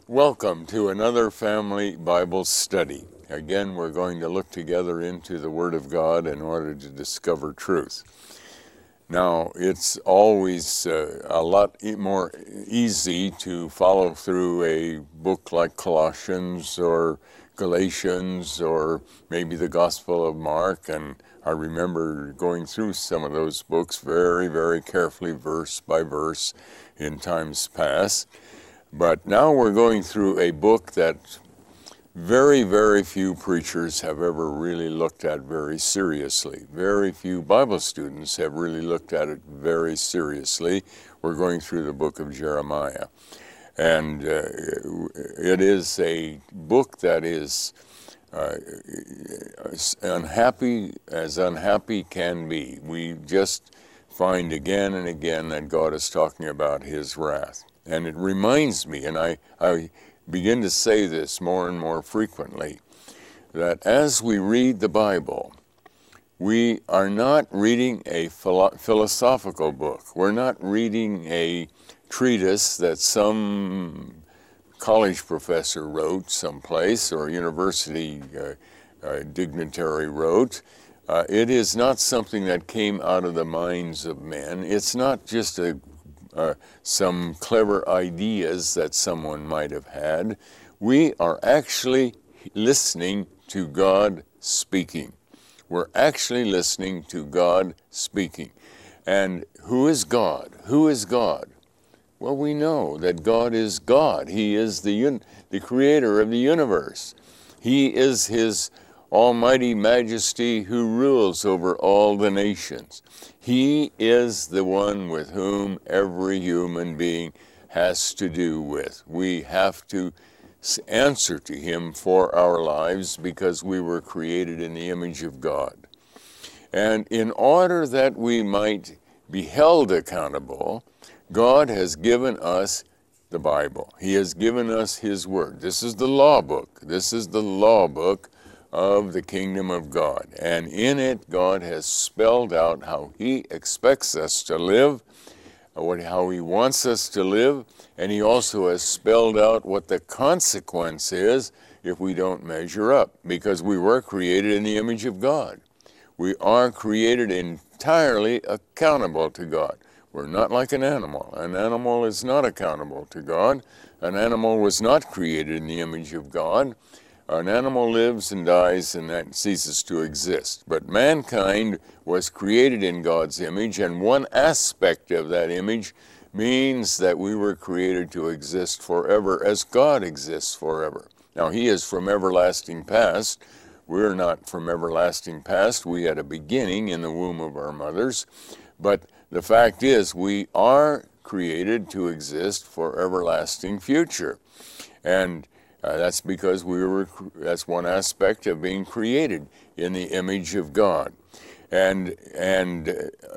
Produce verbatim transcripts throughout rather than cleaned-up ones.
Welcome to another Family Bible Study. Again, we're going to look together into the Word of God in order to discover truth. Now, it's always uh, a lot e- more easy to follow through a book like Colossians or Galatians or maybe the Gospel of Mark, and I remember going through some of those books very, very carefully, verse by verse, in times past. But now we're going through a book that very, very few preachers have ever really looked at very seriously. Very few Bible students have really looked at it very seriously. We're going through the book of Jeremiah. And uh, it is a book that is uh, unhappy as unhappy can be. We just find again and again that God is talking about his wrath. And it reminds me, and I, I begin to say this more and more frequently, that as we read the Bible, we are not reading a philo- philosophical book. We're not reading a treatise that some college professor wrote someplace or university uh, uh, dignitary wrote. Uh, it is not something that came out of the minds of men. It's not just a Uh, some clever ideas that someone might have had. We are actually listening to God speaking. We're actually listening to God speaking. And who is God? Who is God? Well, we know that God is God. He is the un- the creator of the universe. He is his almighty majesty who rules over all the nations. He is the one with whom every human being has to do with. We have to answer to him for our lives because we were created in the image of God. And in order that we might be held accountable, God has given us the Bible. He has given us his word. This is the law book. This is the law book of the kingdom of God. And in it, God has spelled out how he expects us to live, what, how he wants us to live, and he also has spelled out what the consequence is if we don't measure up, because we were created in the image of God. We are created entirely accountable to God. We're not like an animal. An animal is not accountable to God. An animal was not created in the image of God. An animal lives and dies and that ceases to exist. But mankind was created in God's image, and one aspect of that image means that we were created to exist forever as God exists forever. Now, he is from everlasting past. We're not from everlasting past. We had a beginning in the womb of our mothers. But the fact is, we are created to exist for everlasting future. And Uh, that's because we were, that's one aspect of being created in the image of God. And, and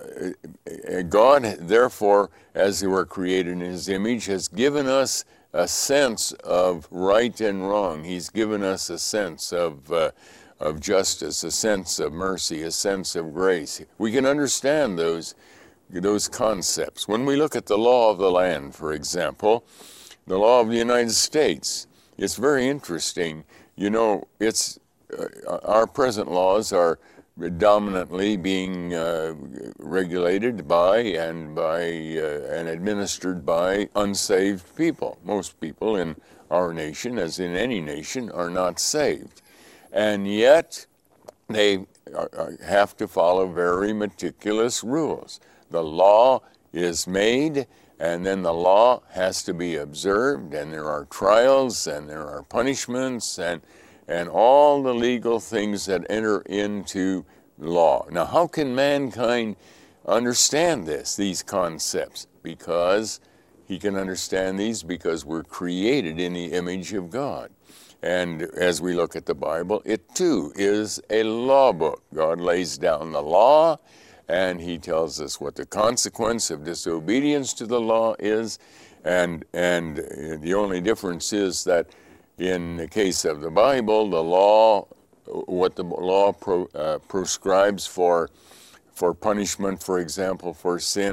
uh, God, therefore, as we were created in his image, has given us a sense of right and wrong. He's given us a sense of, uh, of justice, a sense of mercy, a sense of grace. We can understand those, those concepts. When we look at the law of the land, for example, the law of the United States, it's very interesting. You know, it's uh, our present laws are dominantly being uh, regulated by and by uh, and administered by unsaved people. Most people in our nation, as in any nation, are not saved, and yet they are, have to follow very meticulous rules. The law is made, and then the law has to be observed, and there are trials, and there are punishments, and and all the legal things that enter into law. Now, how can mankind understand this, these concepts? Because he can understand these because we're created in the image of God. And as we look at the Bible, it too is a law book. God lays down the law, and he tells us what the consequence of disobedience to the law is. And, and the only difference is that in the case of the Bible, the law, what the law pro, uh, prescribes for, for punishment, for example, for sin,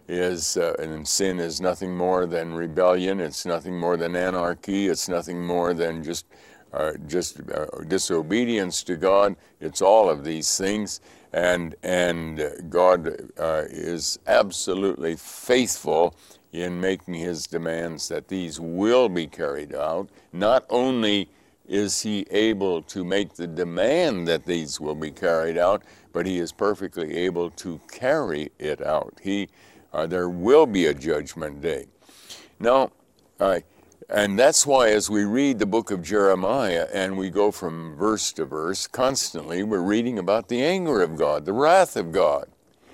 is, uh, and sin is nothing more than rebellion. It's nothing more than anarchy. It's nothing more than just uh, just uh, disobedience to God. It's all of these things, and and God uh, is absolutely faithful in making his demands that these will be carried out. Not only is he able to make the demand that these will be carried out, but he is perfectly able to carry it out. He, uh, there will be a judgment day. Now, uh, and that's why as we read the book of Jeremiah and we go from verse to verse, constantly we're reading about the anger of God, the wrath of God.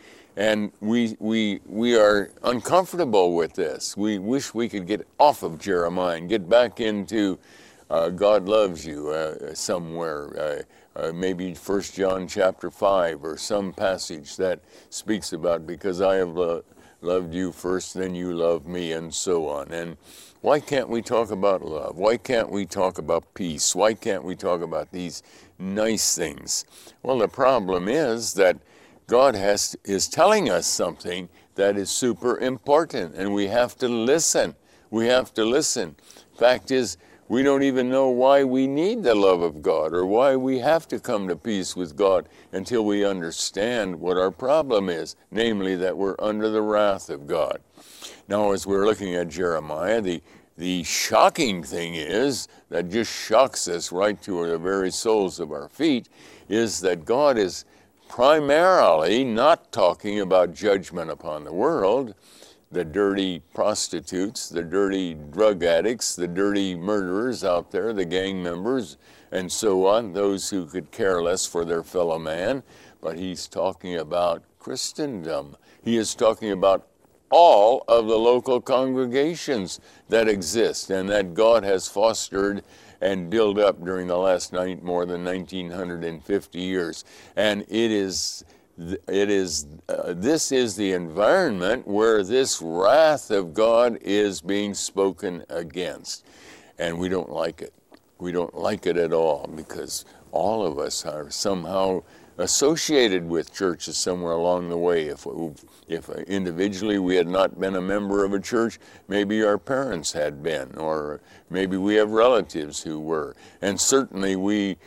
And we, we, we are uncomfortable with this. We wish we could get off of Jeremiah and get back into uh, God loves you uh, somewhere, uh, uh, maybe First John chapter five or some passage that speaks about because I have lo- loved you first, then you love me, and so on. And why can't we talk about love? Why can't we talk about peace? Why can't we talk about these nice things? Well, the problem is that God has is telling us something that is super important, and we have to listen. We have to listen. Fact is, we don't even know why we need the love of God or why we have to come to peace with God until we understand what our problem is, namely that we're under the wrath of God. Now, as we're looking at Jeremiah, the, the shocking thing is, that just shocks us right to the very soles of our feet, is that God is primarily not talking about judgment upon the world, the dirty prostitutes, the dirty drug addicts, the dirty murderers out there, the gang members, and so on, those who could care less for their fellow man. But he's talking about Christendom. He is talking about all of the local congregations that exist and that God has fostered and built up during the last night, more than nineteen fifty years. And it is It is, uh, this is the environment where this wrath of God is being spoken against. And we don't like it. We don't like it at all because all of us are somehow associated with churches somewhere along the way. If, if individually we had not been a member of a church, maybe our parents had been, or maybe we have relatives who were. And certainly we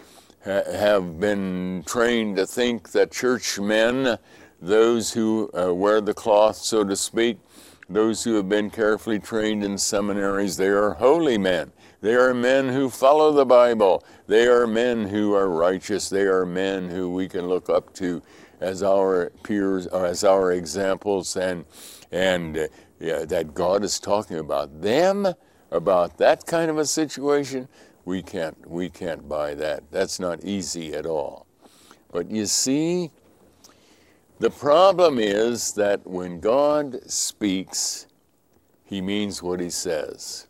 have been trained to think that churchmen, those who uh, wear the cloth, so to speak, those who have been carefully trained in seminaries, they are holy men. They are men who follow the Bible. They are men who are righteous. They are men who we can look up to as our peers, or as our examples, and and uh, yeah, that God is talking about them, about that kind of a situation. We can't, we can't buy that. That's not easy at all. But you see, the problem is that when God speaks, he means what he says.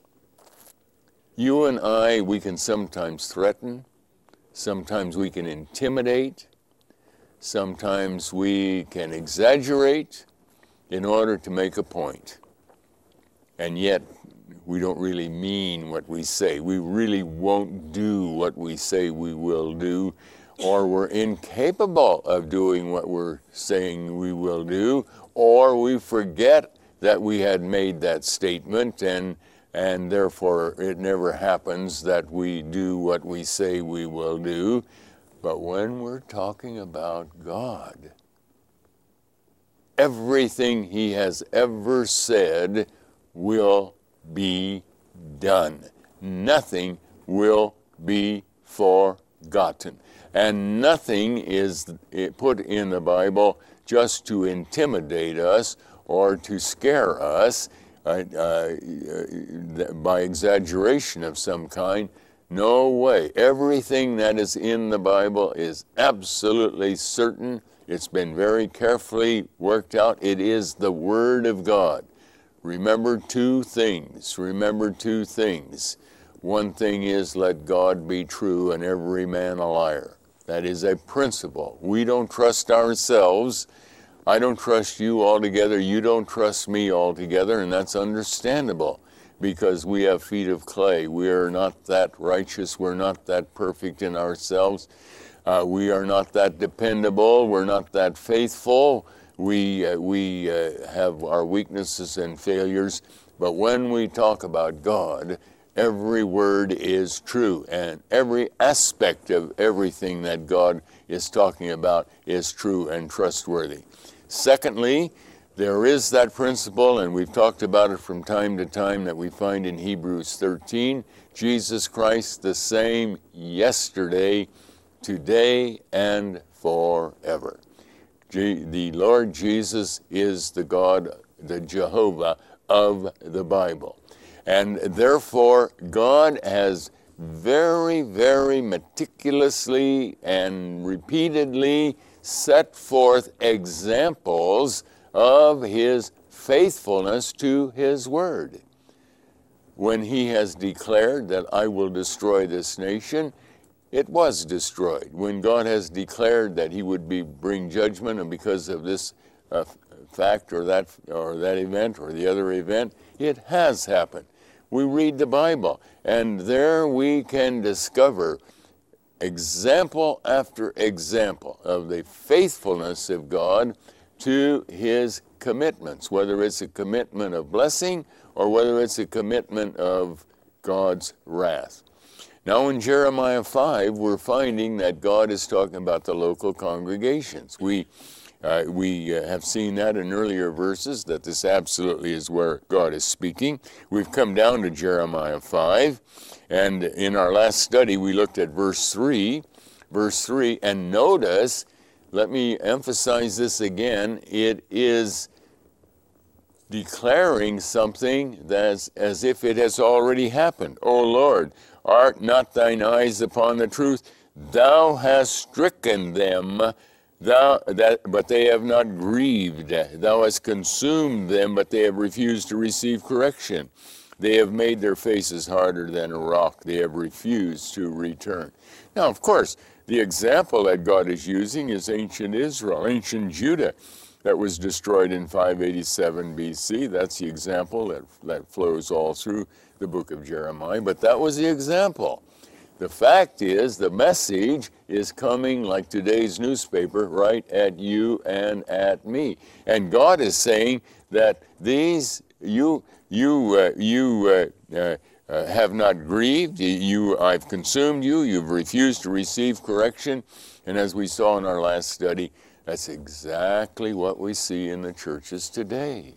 You and I, we can sometimes threaten, sometimes we can intimidate, sometimes we can exaggerate in order to make a point. And yet, we don't really mean what we say. We really won't do what we say we will do, or we're incapable of doing what we're saying we will do, or we forget that we had made that statement, and and therefore it never happens that we do what we say we will do. But when we're talking about God, everything he has ever said will be done. Nothing will be forgotten. And nothing is put in the Bible just to intimidate us or to scare us uh, uh, by exaggeration of some kind. No way. Everything that is in the Bible is absolutely certain. It's been very carefully worked out. It is the Word of God. Remember two things. Remember two things. One thing is, let God be true and every man a liar. That is a principle. We don't trust ourselves. I don't trust you altogether. You don't trust me altogether, and that's understandable because we have feet of clay. We are not that righteous. We're not that perfect in ourselves. Uh, we are not that dependable. We're not that faithful. We, uh, we uh, have our weaknesses and failures, but when we talk about God, every word is true, and every aspect of everything that God is talking about is true and trustworthy. Secondly, there is that principle, and we've talked about it from time to time, that we find in Hebrews thirteen, Jesus Christ the same yesterday, today, and forever. The Lord Jesus is the God, the Jehovah of the Bible. And therefore, God has very, very meticulously and repeatedly set forth examples of his faithfulness to his word. When he has declared that I will destroy this nation, it was destroyed. When God has declared that he would be bring judgment, and because of this uh, fact or that or that event or the other event, it has happened. We read the Bible, and there we can discover example after example of the faithfulness of God to his commitments, whether it's a commitment of blessing or whether it's a commitment of God's wrath. Now in Jeremiah five, we're finding that God is talking about the local congregations. We, uh, we uh, have seen that in earlier verses, that this absolutely is where God is speaking. We've come down to Jeremiah five, and in our last study we looked at verse three, verse three, and notice, let me emphasize this again, it is declaring something that's as if it has already happened. O Lord, art not thine eyes upon the truth? Thou hast stricken them, thou, that, but they have not grieved. Thou hast consumed them, but they have refused to receive correction. They have made their faces harder than a rock. They have refused to return. Now, of course, the example that God is using is ancient Israel, ancient Judah, that was destroyed in five eighty-seven B C. That's the example that, that flows all through the book of Jeremiah, but that was the example. The fact is, the message is coming like today's newspaper, right at you and at me. And God is saying that these, you, you, uh, you uh, uh, uh, have not grieved, you, I've consumed you, you've refused to receive correction. And as we saw in our last study, that's exactly what we see in the churches today.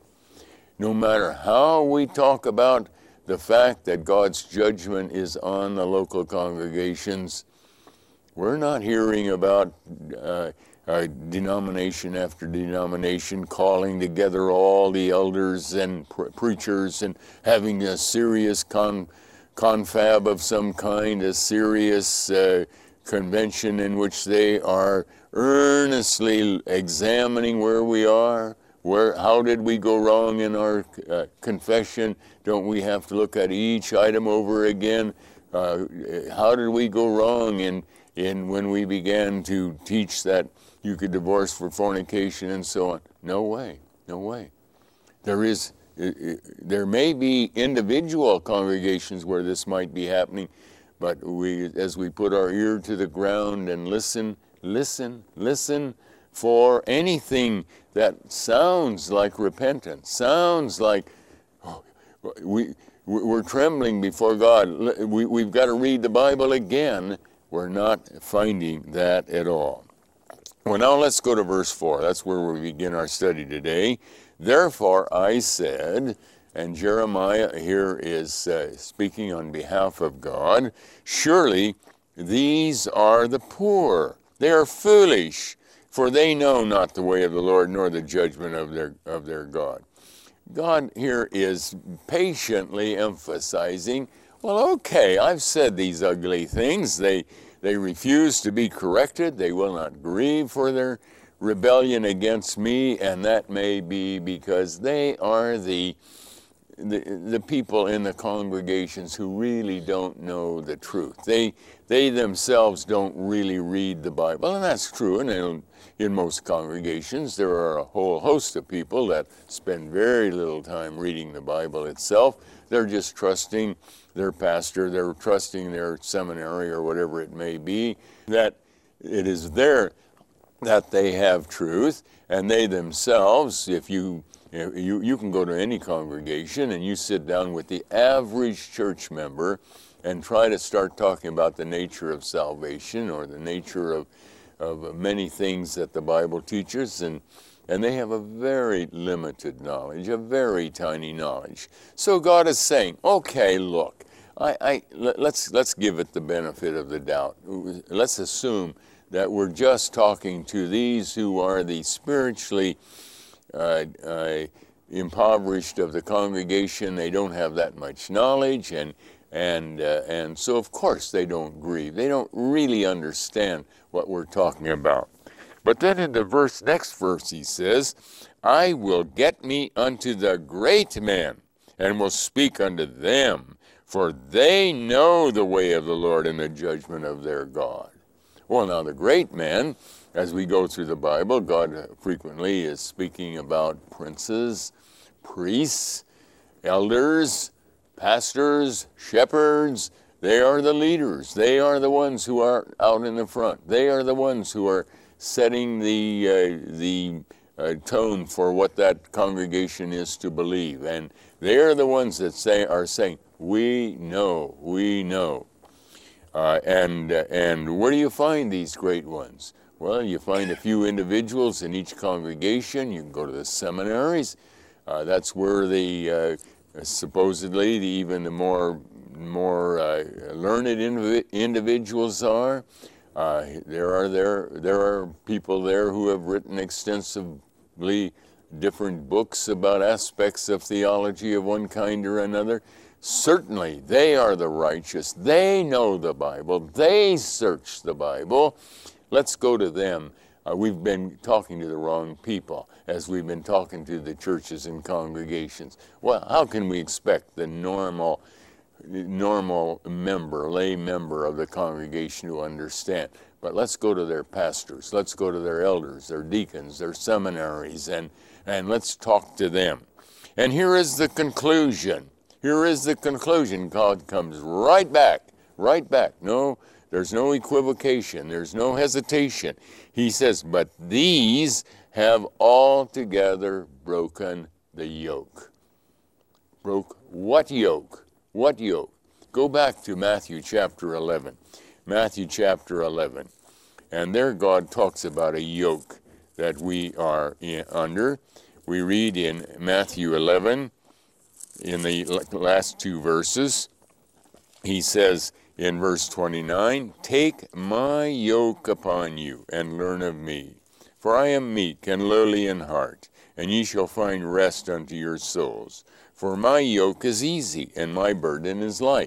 No matter how we talk about the fact that God's judgment is on the local congregations, we're not hearing about uh, uh, denomination after denomination calling together all the elders and pre- preachers and having a serious con- confab of some kind, a serious uh, convention in which they are earnestly examining where we are, where, how did we go wrong in our uh, confession? Don't we have to look at each item over again? Uh, how did we go wrong in, in when we began to teach that you could divorce for fornication and so on? No way, no way. There is, there may be individual congregations where this might be happening, but we, as we put our ear to the ground and listen, listen, listen for anything that sounds like repentance, sounds like oh, we, we're trembling before God. We, we've got to read the Bible again. We're not finding that at all. Well, now let's go to verse four. That's where we begin our study today. Therefore I said, and Jeremiah here is uh, speaking on behalf of God, surely these are the poor. They are foolish, for they know not the way of the Lord, nor the judgment of their of their God. God here is patiently emphasizing, well, okay, I've said these ugly things. They, they refuse to be corrected. They will not grieve for their rebellion against me, and that may be because they are the The, the people in the congregations who really don't know the truth. They they themselves don't really read the Bible, and that's true. And in, in most congregations, there are a whole host of people that spend very little time reading the Bible itself. They're just trusting their pastor, they're trusting their seminary or whatever it may be, that it is their that they have truth, and they themselves, if you, you, you can go to any congregation and you sit down with the average church member and try to start talking about the nature of salvation or the nature of, of many things that the Bible teaches, and, and they have a very limited knowledge, a very tiny knowledge. So God is saying, okay, look, I, I, let's, let's give it the benefit of the doubt. Let's assume that we're just talking to these who are the spiritually uh, uh, impoverished of the congregation. They don't have that much knowledge, and and uh, and so of course they don't grieve. They don't really understand what we're talking about. But then in the verse, next verse, he says, "I will get me unto the great men, and will speak unto them, for they know the way of the Lord and the judgment of their God." Well, now the great men, as we go through the Bible, God frequently is speaking about princes, priests, elders, pastors, shepherds. They are the leaders. They are the ones who are out in the front. They are the ones who are setting the, uh, the uh, tone for what that congregation is to believe. And they are the ones that say, are saying, we know, we know. Uh, and, uh, and where do you find these great ones? Well, you find a few individuals in each congregation. You can go to the seminaries. Uh, that's where the, uh, supposedly, the, even the more, more uh, learned indiv individuals are. Uh, there are there, there are people there who have written extensively different books about aspects of theology of one kind or another. Certainly, they are the righteous. They know the Bible. They search the Bible. Let's go to them. Uh, we've been talking to the wrong people as we've been talking to the churches and congregations. Well, how can we expect the normal, normal member, lay member of the congregation to understand? But let's go to their pastors. Let's go to their elders, their deacons, their seminaries, and, and let's talk to them. And here is the conclusion. Here is the conclusion. God comes right back, right back. No, there's no equivocation. There's no hesitation. He says, but these have altogether broken the yoke. Broke what yoke? What yoke? Go back to Matthew chapter eleven. Matthew chapter eleven. And there God talks about a yoke that we are in, under. We read in Matthew eleven, in the last two verses, he says in verse twenty-nine, "Take my yoke upon you, and learn of me. For I am meek and lowly in heart, and ye shall find rest unto your souls. For my yoke is easy, and my burden is light."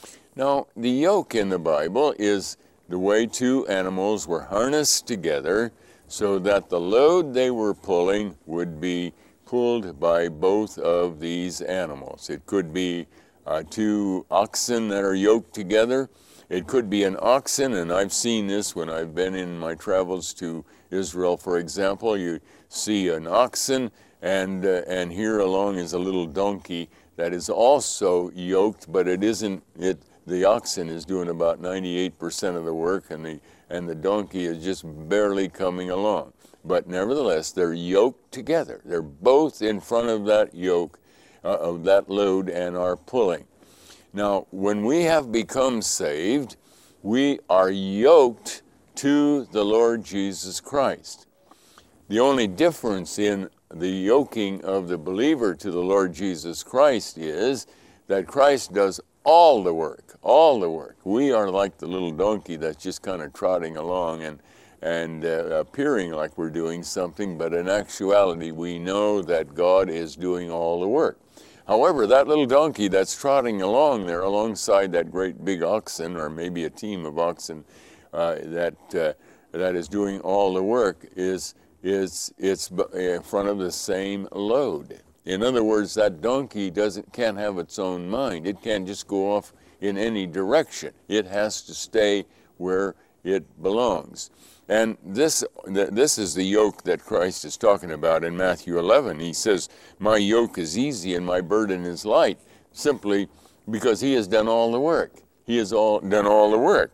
Now, the yoke in the Bible is the way two animals were harnessed together so that the load they were pulling would be pulled by both of these animals. It could be uh, two oxen that are yoked together. It could be an oxen, and I've seen this when I've been in my travels to Israel, for example. You see an oxen, and, uh, and here along is a little donkey that is also yoked, but it isn't, it, the oxen is doing about ninety-eight percent of the work, and the, and the donkey is just barely coming along. But nevertheless, they're yoked together. They're both in front of that yoke, uh, of that load, and are pulling. Now, when we have become saved, we are yoked to the Lord Jesus Christ. The only difference in the yoking of the believer to the Lord Jesus Christ is that Christ does all the work, all the work. We are like the little donkey that's just kind of trotting along and and uh, appearing like we're doing something, but in actuality we know that God is doing all the work. However, that little donkey that's trotting along there alongside that great big oxen, or maybe a team of oxen uh, that uh, that is doing all the work, is is it's in front of the same load. In other words, that donkey doesn't can't have its own mind. It can't just go off in any direction. It has to stay where it belongs. And this, this is the yoke that Christ is talking about in Matthew eleven. He says, "My yoke is easy and my burden is light," simply because he has done all the work. He has all, done all the work.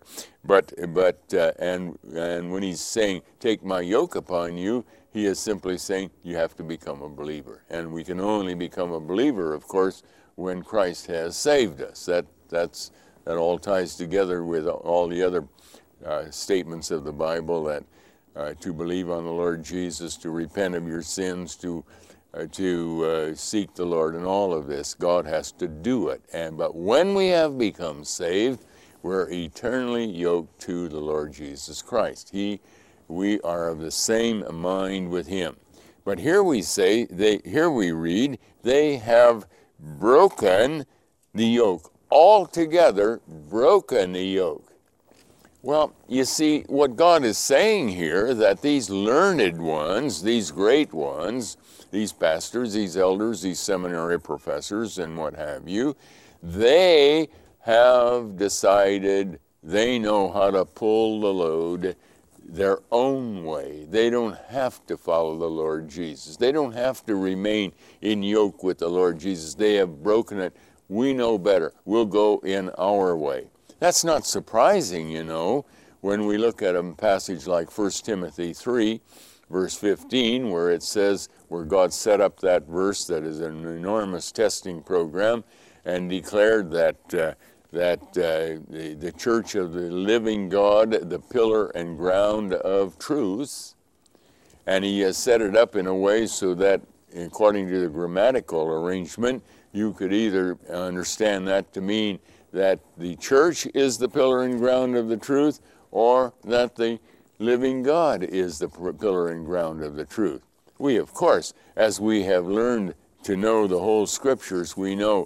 But, but uh, and, and when he's saying, take my yoke upon you, he is simply saying you have to become a believer. And we can only become a believer, of course, when Christ has saved us. That, that's, that all ties together with all the other uh, statements of the Bible, that uh, to believe on the Lord Jesus, to repent of your sins, to, uh, to uh, seek the Lord, and all of this. God has to do it. And, but when we have become saved, we're eternally yoked to the Lord Jesus Christ. He, we are of the same mind with him. But here we say, they, here we read, they have broken the yoke. Altogether broken the yoke. Well, you see, what God is saying here, that these learned ones, these great ones, these pastors, these elders, these seminary professors, and what have you, they have decided they know how to pull the load their own way. They don't have to follow the Lord Jesus. They don't have to remain in yoke with the Lord Jesus. They have broken it. We know better. We'll go in our way. That's not surprising, you know, when we look at a passage like First Timothy three, verse fifteen, where it says, where God set up that verse that is an enormous testing program, and declared that uh, that uh, the, the church of the living God, the pillar and ground of truth, and he has set it up in a way so that, according to the grammatical arrangement, you could either understand that to mean that the church is the pillar and ground of the truth, or that the living God is the pillar and ground of the truth. We, of course, as we have learned to know the whole scriptures, we know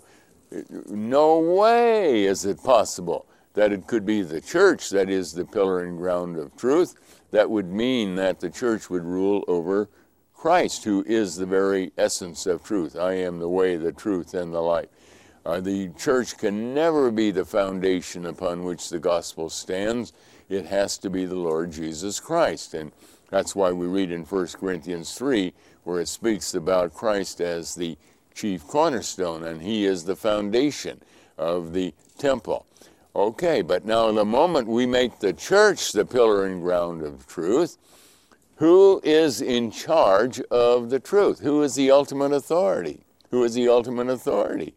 no way is it possible that it could be the church that is the pillar and ground of truth. That would mean that the church would rule over Christ, who is the very essence of truth. I am the way, the truth, and the life. Uh, the church can never be the foundation upon which the gospel stands. It has to be the Lord Jesus Christ. And that's why we read in First Corinthians three, where it speaks about Christ as the chief cornerstone, and he is the foundation of the temple. Okay, but now the moment we make the church the pillar and ground of truth, who is in charge of the truth? Who is the ultimate authority? Who is the ultimate authority?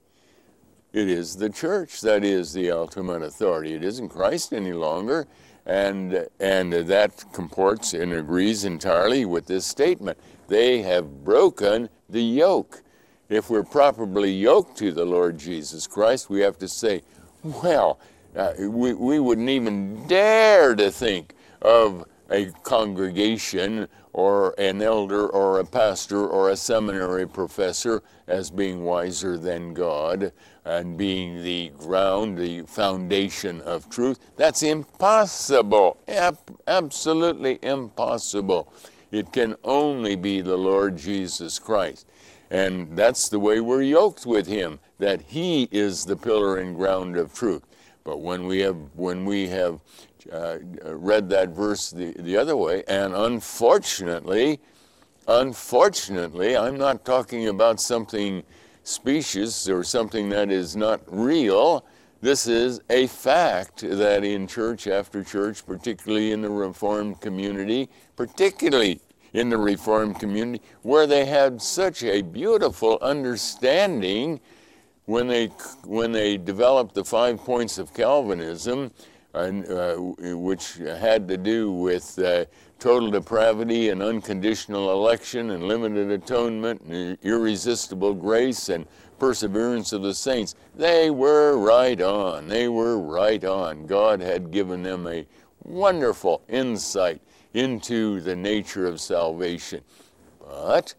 It is the church that is the ultimate authority. It isn't Christ any longer, and, and that comports and agrees entirely with this statement. They have broken the yoke. If we're properly yoked to the Lord Jesus Christ, we have to say, well, uh, we, we wouldn't even dare to think of a congregation or an elder or a pastor or a seminary professor as being wiser than God and being the ground, the foundation of truth. That's impossible, Ab- absolutely impossible. It can only be the Lord Jesus Christ. And that's the way we're yoked with him, that he is the pillar and ground of truth. But when we have, when we have uh, read that verse the, the other way, and unfortunately, unfortunately, I'm not talking about something specious or something that is not real. This is a fact that in church after church, particularly in the Reformed community, particularly in the Reformed community, where they had such a beautiful understanding when they when they developed the five points of Calvinism, and, uh, which had to do with uh, total depravity and unconditional election and limited atonement and irresistible grace and perseverance of the saints. They were right on. They were right on. God had given them a wonderful insight into the nature of salvation. But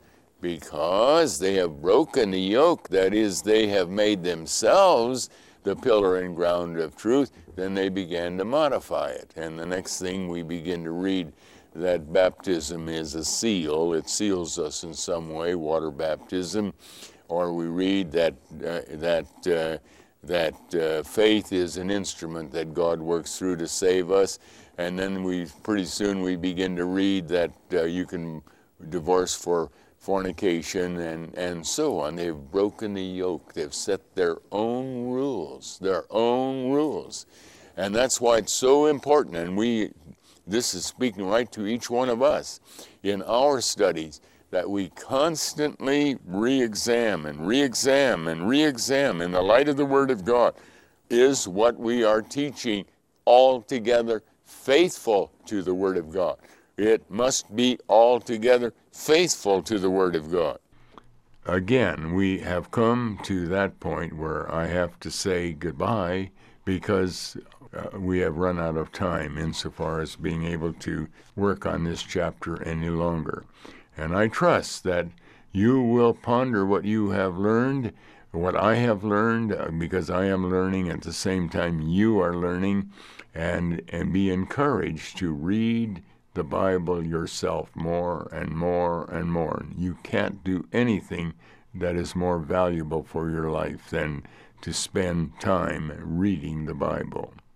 because they have broken the yoke, that is, they have made themselves the pillar and ground of truth, then they began to modify it. And the next thing we begin to read that baptism is a seal. It seals us in some way, water baptism. Or we read that uh, that uh, that uh, faith is an instrument that God works through to save us. And then we pretty soon we begin to read that uh, you can divorce for fornication and, and so on. They've broken the yoke. They've set their own rules, their own rules. And that's why it's so important, and we, this is speaking right to each one of us in our studies, that we constantly re-examine, re-examine, re-examine in the light of the Word of God. Is what we are teaching altogether faithful to the Word of God? It must be altogether faithful to the Word of God. Again, we have come to that point where I have to say goodbye because uh, we have run out of time insofar as being able to work on this chapter any longer. And I trust that you will ponder what you have learned, what I have learned, uh, because I am learning at the same time you are learning, and, and be encouraged to read the Bible yourself more and more and more. You can't do anything that is more valuable for your life than to spend time reading the Bible.